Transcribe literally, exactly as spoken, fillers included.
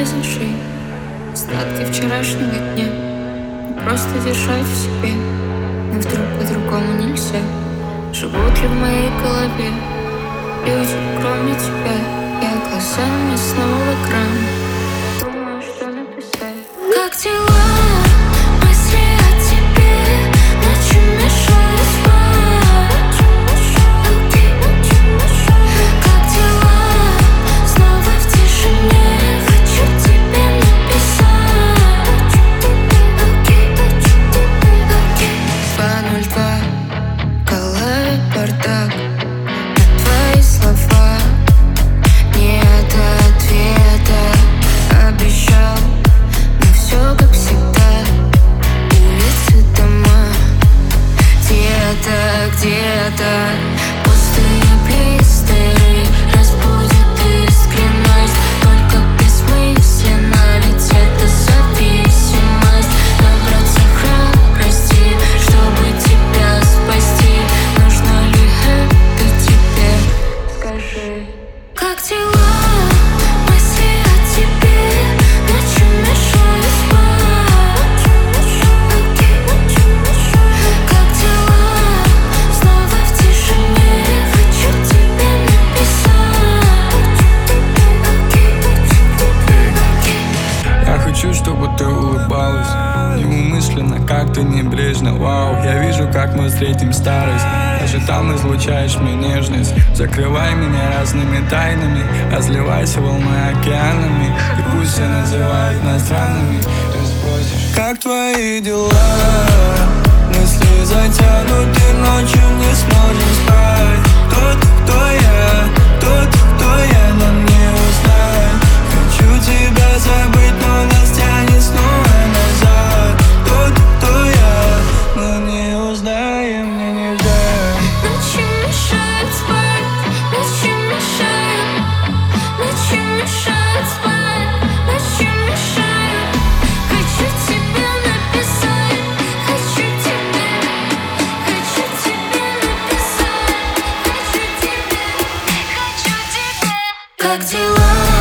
произошли остатки вчерашнего дня. Не просто держать в себе, но вдруг по-другому нельзя. Живут ли в моей голове люди, кроме тебя? Я глазами снова в экран, думаю, что написать. Как дела? Мысли о тебе ночью мешают спать. Как дела? Снова в тишине хочу тебе написать. Два ноль два, в голове бардак. На твои слова нет ответа. Обещал, но все как всегда. Улицы, дома, где-то, где-то пустые плейстеры разбудит искренность. Только бессмысленно, ведь это зависимость. Набраться храбрости, чтобы тебя спасти. Нужно ли это тебе? Скажи. Как дела? Мысли о тебе ночью мешают спать. Как дела? Снова в тишине хочу тебе написать. Я хочу, чтобы ты улыбалась неумышленно, как-то небрежно. Вау, я вижу, как мы встретим старость. Даже там излучаешь мне нежность. Закрывай меня разными тайнами, разливайся волной океанами. И пусть все называют нас странными. Ты спросишь, как твои дела? Мысли затянуты, ночью не сможем спать. Тот, кто я, тот, кто я, нам не узнать. Хочу тебя забыть, но нас тянет снова назад. Тот, кто я, но не узнаем, мне нельзя. Ночью мешают спать, ночью мешают, ночью мешают спать, ночью мешают. Хочу тебе написать, хочу тебе, хочу тебе написать, хочу тебе, хочу тебе. Как дела?